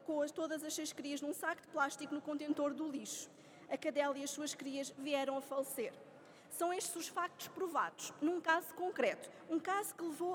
colocou todas as suas crias num saco de plástico no contentor do lixo. A cadela e as suas crias vieram a falecer. São estes os factos provados, num caso concreto, um caso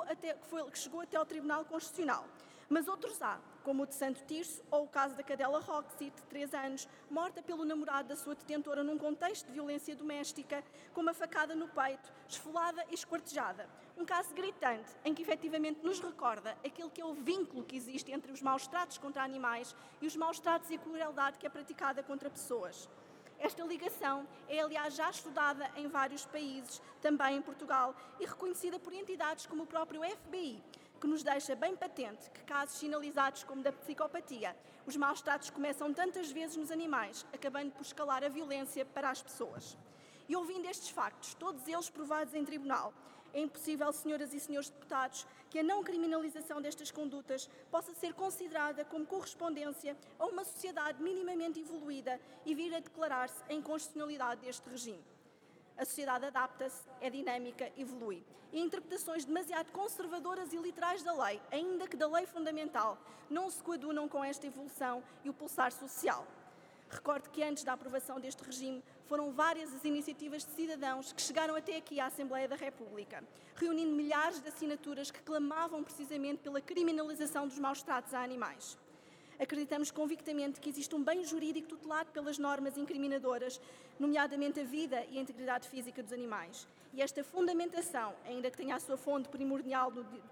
que chegou até ao Tribunal Constitucional. Mas outros há, como o de Santo Tirso ou o caso da cadela Roxy, de 3 anos, morta pelo namorado da sua detentora num contexto de violência doméstica, com uma facada no peito, esfolada e esquartejada. Um caso gritante, em que efetivamente nos recorda aquele que é o vínculo que existe entre os maus-tratos contra animais e os maus-tratos e a crueldade que é praticada contra pessoas. Esta ligação é, aliás, já estudada em vários países, também em Portugal, e reconhecida por entidades como o próprio FBI, que nos deixa bem patente que casos sinalizados como da psicopatia, os maus-tratos começam tantas vezes nos animais, acabando por escalar a violência para as pessoas. E ouvindo estes factos, todos eles provados em tribunal, é impossível, senhoras e senhores deputados, que a não criminalização destas condutas possa ser considerada como correspondência a uma sociedade minimamente evoluída e vir a declarar-se a inconstitucionalidade deste regime. A sociedade adapta-se, é dinâmica, evolui. E interpretações demasiado conservadoras e literais da lei, ainda que da lei fundamental, não se coadunam com esta evolução e o pulsar social. Recordo que antes da aprovação deste regime foram várias as iniciativas de cidadãos que chegaram até aqui à Assembleia da República, reunindo milhares de assinaturas que clamavam precisamente pela criminalização dos maus-tratos a animais. Acreditamos convictamente que existe um bem jurídico tutelado pelas normas incriminadoras, nomeadamente a vida e a integridade física dos animais. E esta fundamentação, ainda que tenha a sua fonte primordial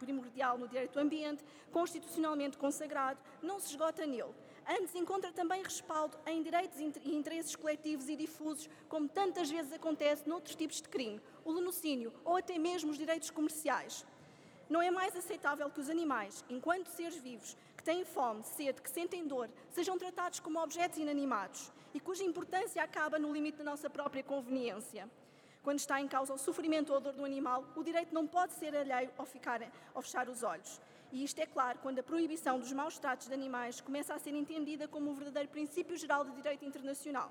no direito do ambiente, constitucionalmente consagrado, não se esgota nele. Antes encontra também respaldo em direitos e interesses coletivos e difusos, como tantas vezes acontece noutros tipos de crime, o lenocínio ou até mesmo os direitos comerciais. Não é mais aceitável que os animais, enquanto seres vivos, que têm fome, sede, que sentem dor, sejam tratados como objetos inanimados e cuja importância acaba no limite da nossa própria conveniência. Quando está em causa o sofrimento ou a dor do animal, o direito não pode ser alheio ao fechar os olhos. E isto é claro quando a proibição dos maus-tratos de animais começa a ser entendida como um verdadeiro princípio geral de direito internacional.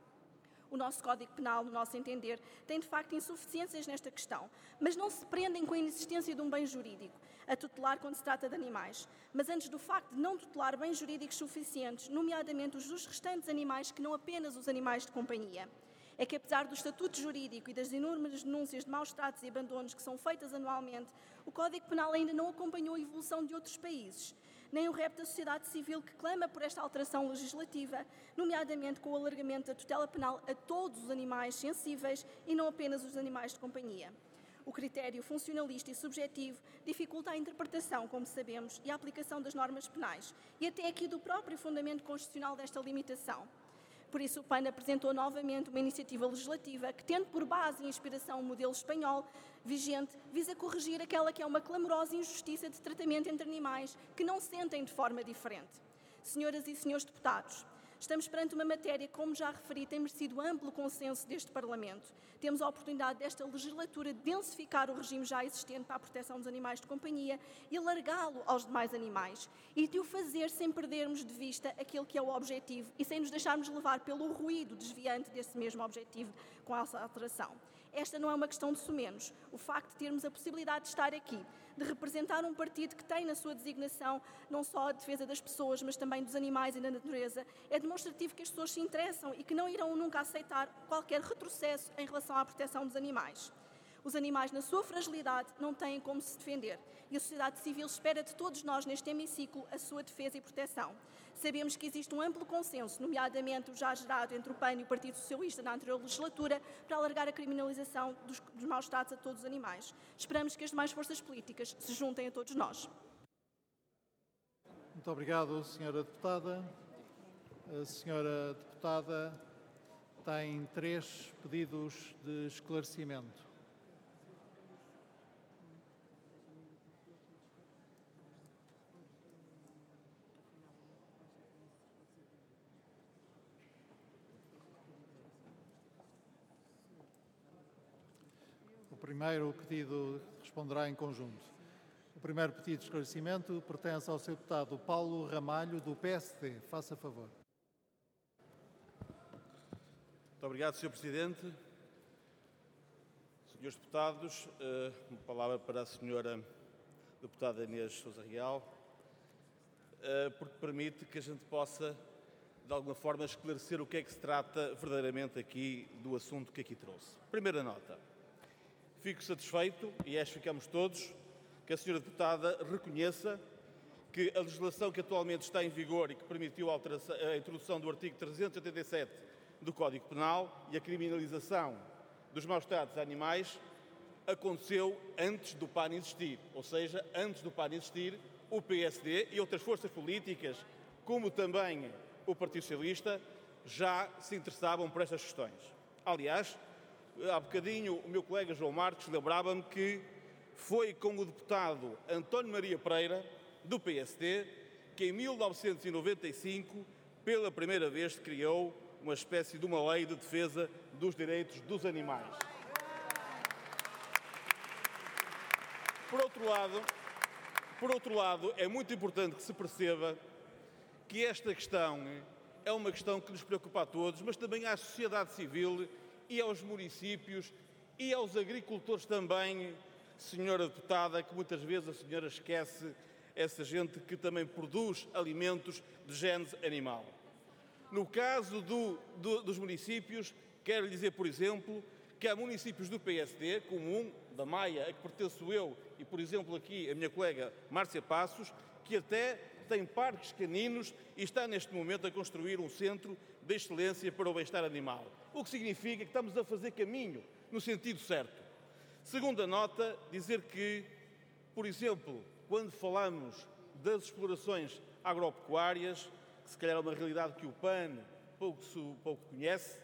O nosso Código Penal, no nosso entender, tem de facto insuficiências nesta questão, mas não se prendem com a inexistência de um bem jurídico a tutelar quando se trata de animais, mas antes do facto de não tutelar bens jurídicos suficientes, nomeadamente os dos restantes animais que não apenas os animais de companhia. É que, apesar do estatuto jurídico e das inúmeras denúncias de maus-tratos e abandonos que são feitas anualmente, o Código Penal ainda não acompanhou a evolução de outros países, nem o repto da sociedade civil que clama por esta alteração legislativa, nomeadamente com o alargamento da tutela penal a todos os animais sensíveis e não apenas os animais de companhia. O critério funcionalista e subjetivo dificulta a interpretação, como sabemos, e a aplicação das normas penais, e até aqui do próprio fundamento constitucional desta limitação. Por isso, o PAN apresentou novamente uma iniciativa legislativa que, tendo por base e inspiração o modelo espanhol vigente, visa corrigir aquela que é uma clamorosa injustiça de tratamento entre animais que não sentem de forma diferente. Senhoras e senhores deputados, estamos perante uma matéria, como já referi, tem merecido amplo consenso deste Parlamento. Temos a oportunidade desta legislatura de densificar o regime já existente para a proteção dos animais de companhia e alargá-lo aos demais animais e de o fazer sem perdermos de vista aquele que é o objetivo e sem nos deixarmos levar pelo ruído desviante desse mesmo objetivo com essa alteração. Esta não é uma questão de sumenos. O facto de termos a possibilidade de estar aqui, de representar um partido que tem na sua designação não só a defesa das pessoas, mas também dos animais e da natureza, é demonstrativo que as pessoas se interessam e que não irão nunca aceitar qualquer retrocesso em relação à proteção dos animais. Os animais, na sua fragilidade, não têm como se defender e a sociedade civil espera de todos nós neste hemiciclo a sua defesa e proteção. Sabemos que existe um amplo consenso, nomeadamente o já gerado entre o PAN e o Partido Socialista na anterior legislatura, para alargar a criminalização dos maus-tratos a todos os animais. Esperamos que as demais forças políticas se juntem a todos nós. Muito obrigado, Sra. Deputada. A Sra. Deputada tem 3 pedidos de esclarecimento. O primeiro pedido responderá em conjunto. O primeiro pedido de esclarecimento pertence ao Sr. Deputado Paulo Ramalho, do PSD. Faça favor. Muito obrigado, Sr. Presidente. Senhores deputados, uma palavra para a Sra. Deputada Inês Sousa Real. porque permite que a gente possa, de alguma forma, esclarecer o que é que se trata verdadeiramente aqui do assunto que aqui trouxe. Primeira nota. Fico satisfeito, e acho que ficamos todos, que a senhora deputada reconheça que a legislação que atualmente está em vigor e que permitiu a introdução do artigo 387 do Código Penal e a criminalização dos maus-tratos a animais aconteceu antes do PAN existir. Ou seja, antes do PAN existir, o PSD e outras forças políticas, como também o Partido Socialista, já se interessavam por estas questões. Aliás, há bocadinho o meu colega João Marques lembrava-me que foi com o deputado António Maria Pereira, do PSD, que em 1995, pela primeira vez, se criou uma espécie de uma lei de defesa dos direitos dos animais. Por outro lado, é muito importante que se perceba que esta questão é uma questão que nos preocupa a todos, mas também à sociedade civil e aos municípios e aos agricultores também, senhora deputada, que muitas vezes a senhora esquece essa gente que também produz alimentos de gênese animal. No caso dos municípios, quero lhe dizer, por exemplo, que há municípios do PSD, como da Maia, a que pertenço eu, e, por exemplo, aqui a minha colega Márcia Passos, que até tem parques caninos e está neste momento a construir um centro de excelência para o bem-estar animal. O que significa que estamos a fazer caminho no sentido certo. Segunda nota, dizer que, por exemplo, quando falamos das explorações agropecuárias, que se calhar é uma realidade que o PAN pouco conhece,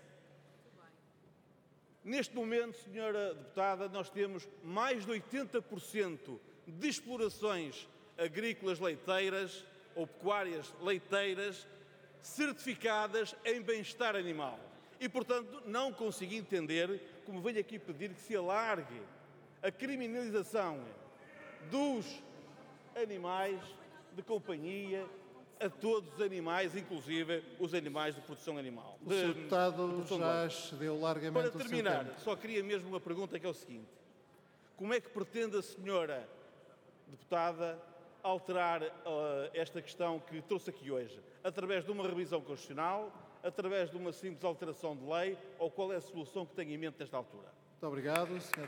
neste momento, senhora deputada, nós temos mais de 80% de explorações agrícolas leiteiras ou pecuárias leiteiras certificadas em bem-estar animal. E, portanto, não consigo entender como venho aqui pedir que se alargue a criminalização dos animais de companhia a todos os animais, inclusive os animais de produção animal. O Sr. Deputado já excedeu largamente o seu tempo. Para terminar, só queria mesmo uma pergunta que é o seguinte. Como é que pretende a senhora deputada alterar esta questão que trouxe aqui hoje? Através de uma revisão constitucional, através de uma simples alteração de lei, ou qual é a solução que tem em mente nesta altura? Muito obrigado, Sr.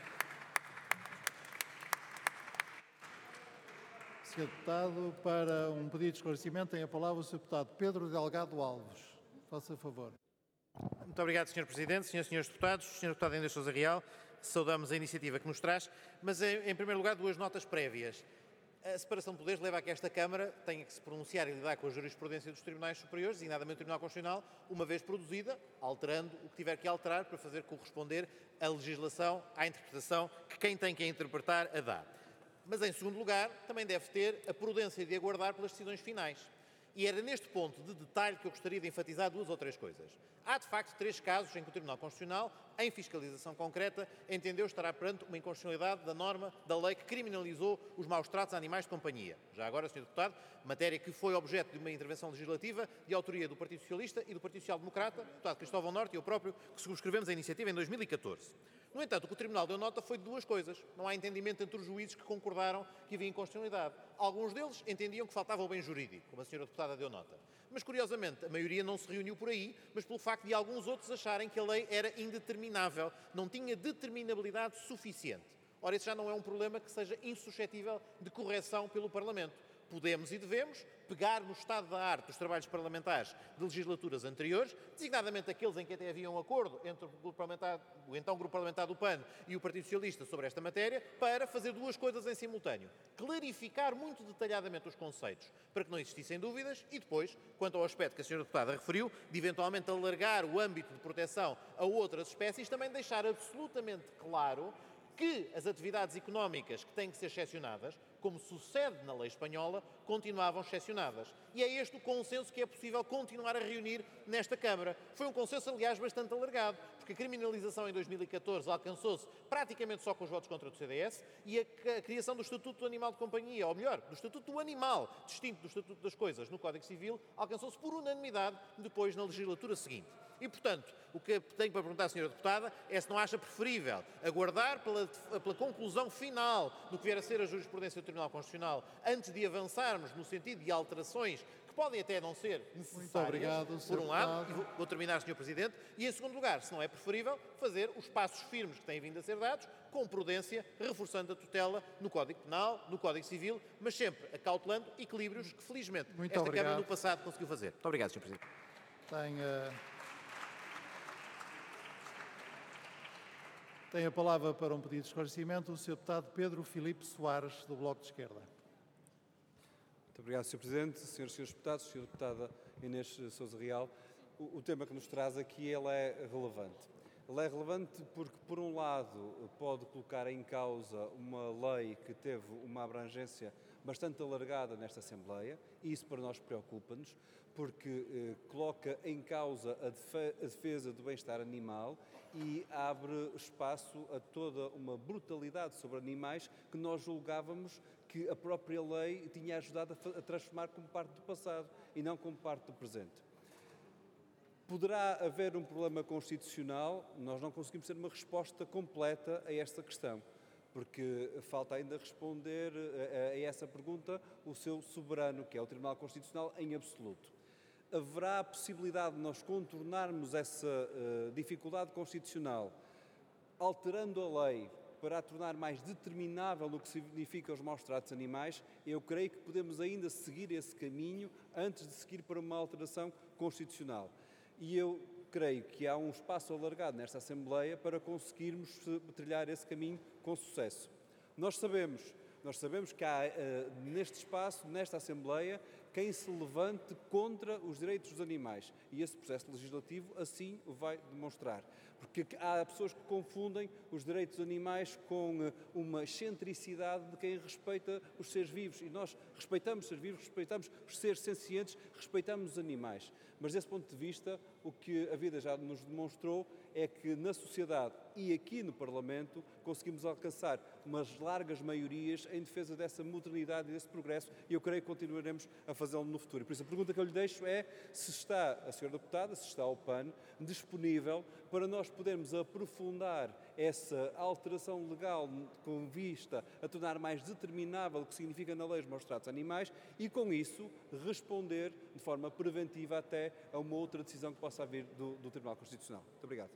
Sr. Deputado, para um pedido de esclarecimento, tem a palavra o Sr. Deputado Pedro Delgado Alves. Faça favor. Muito obrigado, Sr. Presidente, Senhoras e Senhores Deputados, Sr. Deputado Inês Sousa Real, saudamos a iniciativa que nos traz, mas em primeiro lugar duas notas prévias. A separação de poderes leva a que esta Câmara tenha que se pronunciar e lidar com a jurisprudência dos Tribunais Superiores, designadamente o Tribunal Constitucional, uma vez produzida, alterando o que tiver que alterar para fazer corresponder a legislação à interpretação que quem tem que a interpretar a dá. Mas, em segundo lugar, também deve ter a prudência de aguardar pelas decisões finais. E era neste ponto de detalhe que eu gostaria de enfatizar duas ou três coisas. Há, de facto, 3 casos em que o Tribunal Constitucional, em fiscalização concreta, entendeu estar perante uma inconstitucionalidade da norma da lei que criminalizou os maus-tratos a animais de companhia. Já agora, Sr. Deputado, matéria que foi objeto de uma intervenção legislativa de autoria do Partido Socialista e do Partido Social Democrata, o deputado Cristóvão Norte e eu próprio, que subscrevemos a iniciativa em 2014. No entanto, o que o Tribunal deu nota foi de duas coisas. Não há entendimento entre os juízes que concordaram que havia inconstitucionalidade. Alguns deles entendiam que faltava o bem jurídico, como a senhora deputada deu nota. Mas, curiosamente, a maioria não se reuniu por aí, mas pelo facto de alguns outros acharem que a lei era indeterminável, não tinha determinabilidade suficiente. Ora, esse já não é um problema que seja insuscetível de correção pelo Parlamento. Podemos e devemos pegar no estado da arte dos trabalhos parlamentares de legislaturas anteriores, designadamente aqueles em que até havia um acordo entre o então Grupo Parlamentar do PAN e o Partido Socialista sobre esta matéria, para fazer duas coisas em simultâneo. Clarificar muito detalhadamente os conceitos, para que não existissem dúvidas, e depois, quanto ao aspecto que a senhora deputada referiu, de eventualmente alargar o âmbito de proteção a outras espécies, também deixar absolutamente claro que as atividades económicas que têm que ser excepcionadas, como sucede na lei espanhola, continuavam excepcionadas. E é este o consenso que é possível continuar a reunir nesta Câmara. Foi um consenso, aliás, bastante alargado, porque a criminalização em 2014 alcançou-se praticamente só com os votos contra o CDS e a criação do Estatuto do Animal de Companhia, ou melhor, do Estatuto do Animal, distinto do Estatuto das Coisas, no Código Civil, alcançou-se por unanimidade depois na legislatura seguinte. E, portanto, o que tenho para perguntar à senhora deputada é se não acha preferível aguardar pela conclusão final do que vier a ser a jurisprudência do Tribunal Constitucional, antes de avançarmos no sentido de alterações que podem até não ser necessárias, muito obrigado, por um lado, deputado. e vou terminar, Sr. Presidente, e em segundo lugar, se não é preferível, fazer os passos firmes que têm vindo a ser dados, com prudência, reforçando a tutela no Código Penal, no Código Civil, mas sempre acautelando equilíbrios que, felizmente, Muito esta obrigado. Câmara no passado conseguiu fazer. Muito obrigado, Sr. Presidente. Tem a palavra para um pedido de esclarecimento o Sr. Deputado Pedro Filipe Soares, do Bloco de Esquerda. Muito obrigado, Sr. Presidente, Senhoras e Senhores Deputados, Sra. Deputada Inês Sousa Real. O tema que nos traz aqui ele é relevante. Ele é relevante porque, por um lado, pode colocar em causa uma lei que teve uma abrangência bastante alargada nesta Assembleia, e isso para nós preocupa-nos, porque coloca em causa a defesa do bem-estar animal e abre espaço a toda uma brutalidade sobre animais que nós julgávamos que a própria lei tinha ajudado a transformar como parte do passado e não como parte do presente. Poderá haver um problema constitucional, nós não conseguimos ter uma resposta completa a esta questão, porque falta ainda responder a essa pergunta o seu soberano, que é o Tribunal Constitucional, em absoluto. Haverá a possibilidade de nós contornarmos essa dificuldade constitucional, alterando a lei para a tornar mais determinável o que significa os maus-tratos animais? Eu creio que podemos ainda seguir esse caminho antes de seguir para uma alteração constitucional. E eu creio que há um espaço alargado nesta Assembleia para conseguirmos trilhar esse caminho com sucesso. Nós sabemos que há neste espaço, nesta Assembleia, quem se levante contra os direitos dos animais. E esse processo legislativo assim o vai demonstrar. Porque há pessoas que confundem os direitos dos animais com uma excentricidade de quem respeita os seres vivos. E nós respeitamos os seres vivos, respeitamos os seres sencientes, respeitamos os animais. Mas desse ponto de vista, o que a vida já nos demonstrou é que na sociedade e aqui no Parlamento conseguimos alcançar umas largas maiorias em defesa dessa modernidade e desse progresso, e eu creio que continuaremos a fazê-lo no futuro. E por isso a pergunta que eu lhe deixo é se está a Sra. Deputada, se está o PAN disponível para nós podermos aprofundar essa alteração legal com vista a tornar mais determinável o que significa na lei os maus-tratos animais e, com isso, responder de forma preventiva até a uma outra decisão que possa vir do Tribunal Constitucional. Muito obrigado.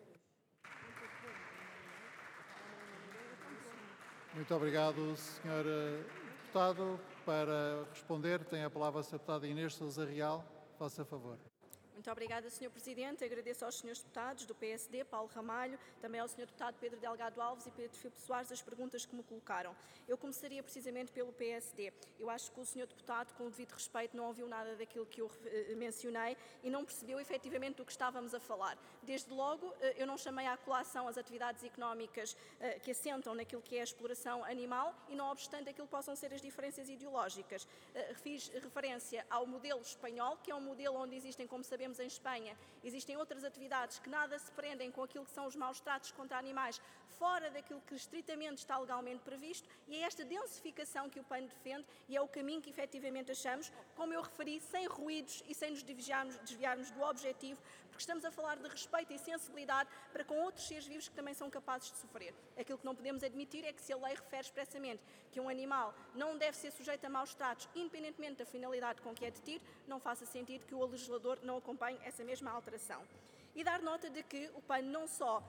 Muito obrigado, Sr. Deputado. Para responder, tem a palavra a Sra. Deputada Inês Sousa Real. Faça favor. Muito obrigada, Sr. Presidente. Agradeço aos Srs. Deputados do PSD, Paulo Ramalho, também ao Sr. Deputado Pedro Delgado Alves e Pedro Filipe Soares as perguntas que me colocaram. Eu começaria precisamente pelo PSD. Eu acho que o Sr. Deputado, com o devido respeito, não ouviu nada daquilo que eu mencionei e não percebeu efetivamente do que estávamos a falar. Desde logo, eu não chamei à colação as atividades económicas que assentam naquilo que é a exploração animal e, não obstante aquilo que possam ser as diferenças ideológicas. Fiz referência ao modelo espanhol, que é um modelo onde existem, como sabemos, em Espanha, existem outras atividades que nada se prendem com aquilo que são os maus-tratos contra animais, fora daquilo que estritamente está legalmente previsto, e é esta densificação que o PAN defende e é o caminho que efetivamente achamos, como eu referi, sem ruídos e sem nos desviarmos do objetivo, porque estamos a falar de respeito e sensibilidade para com outros seres vivos que também são capazes de sofrer. Aquilo que não podemos admitir é que, se a lei refere expressamente que um animal não deve ser sujeito a maus-tratos, independentemente da finalidade com que é detido, não faça sentido que o legislador não acompanhe essa mesma alteração. E dar nota de que o PAN não só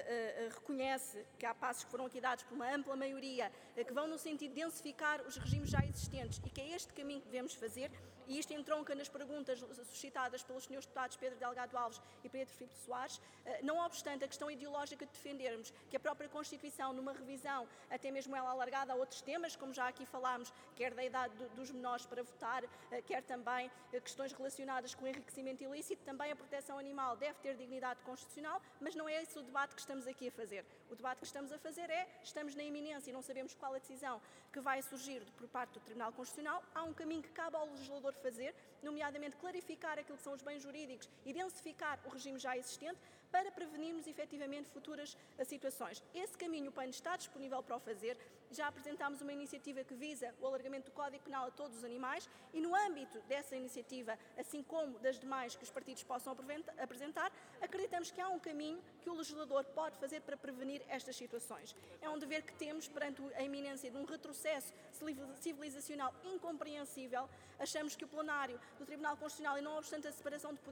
reconhece que há passos que foram aqui dados por uma ampla maioria que vão no sentido de densificar os regimes já existentes e que é este caminho que devemos fazer, e isto entronca nas perguntas suscitadas pelos Srs. Deputados Pedro Delgado Alves e Pedro Filipe Soares, não obstante a questão ideológica de defendermos que a própria Constituição, numa revisão, até mesmo ela alargada a outros temas, como já aqui falámos, quer da idade dos menores para votar, quer também questões relacionadas com o enriquecimento ilícito, também a proteção animal deve ter dignidade constitucional, mas não é esse o debate que estamos aqui a fazer. O debate que estamos a fazer estamos na iminência e não sabemos qual a decisão que vai surgir por parte do Tribunal Constitucional. Há um caminho que cabe ao legislador fazer, nomeadamente clarificar aquilo que são os bens jurídicos e densificar o regime já existente para prevenirmos efetivamente futuras situações. Esse caminho o PAN está disponível para o fazer já apresentámos uma iniciativa que visa o alargamento do Código Penal a todos os animais e no âmbito dessa iniciativa, assim como das demais que os partidos possam apresentar, acreditamos que há um caminho que o legislador pode fazer para prevenir estas situações. É um dever que temos perante a iminência de um retrocesso civilizacional incompreensível. Achamos que o plenário do Tribunal Constitucional, e não obstante a separação de poderes,